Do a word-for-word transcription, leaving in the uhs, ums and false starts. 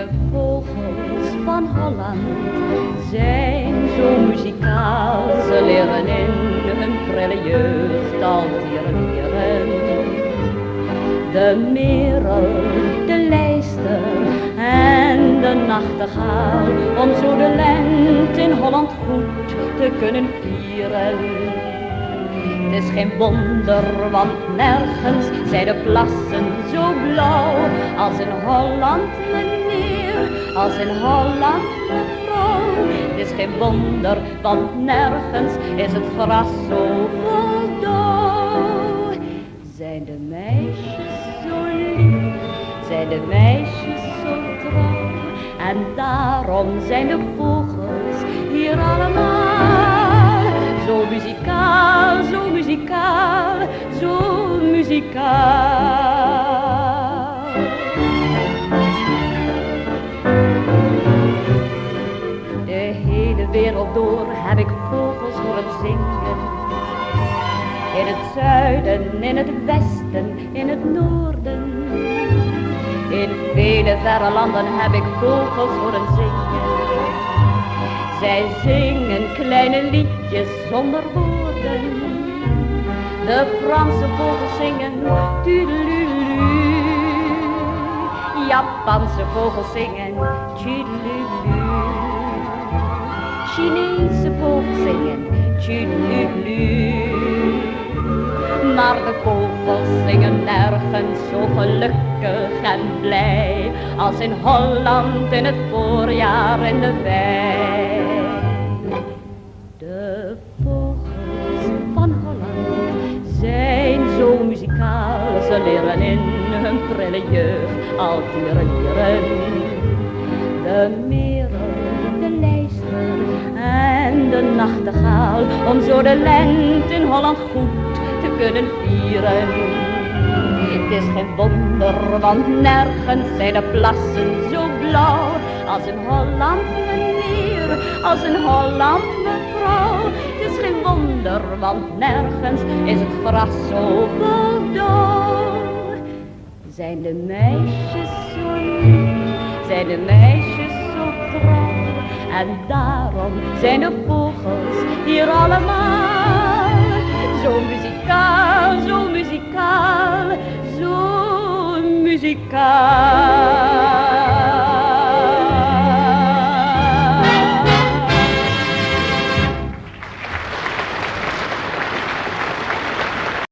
De vogels van Holland zijn zo muzikaal. Ze leren in hun prille jeugd al tirelieren. De merel, de lijster en de nachtegaal, om zo de lente in Holland goed te kunnen vieren. Het is geen wonder, want nergens zijn de plassen zo blauw als in Holland, meneer, als in Holland, mevrouw. Het is geen wonder, want nergens is het gras zo vol dauw. Zijn de meisjes zo lief, zijn de meisjes zo trouw, en daarom zijn de vogels hier allemaal zo muzikaal, zo muzikaal, zo muzikaal. De hele wereld door heb ik vogels horen zingen. In het zuiden, in het westen, in het noorden. In vele verre landen heb ik vogels horen zingen. Zij zingen kleine liedjes zonder woorden. De Franse vogels zingen tudelulu. Japanse vogels zingen tudelulu. Chinese vogels zingen tudelulu. Maar de vogels zingen nergens zo gelukkig en blij als in Holland in het voorjaar in de wei. De vogels van Holland zijn zo muzikaal, ze leren in hun prille jeugd al tirelieren. De merel, de lijster en de nachtegaal, om zo de lente in Holland goed te kunnen vieren. Het is geen wonder, want nergens zijn de plassen zo blauw als in Holland, meneer, als in Holland, mevrouw. Het is geen wonder, want nergens is het gras zo vol dauw. Zijn de meisjes zo lief, zijn de meisjes zo trouw, en daarom zijn de vogels hier allemaal zo muzikaal, zo muzikaal, zo muzikaal.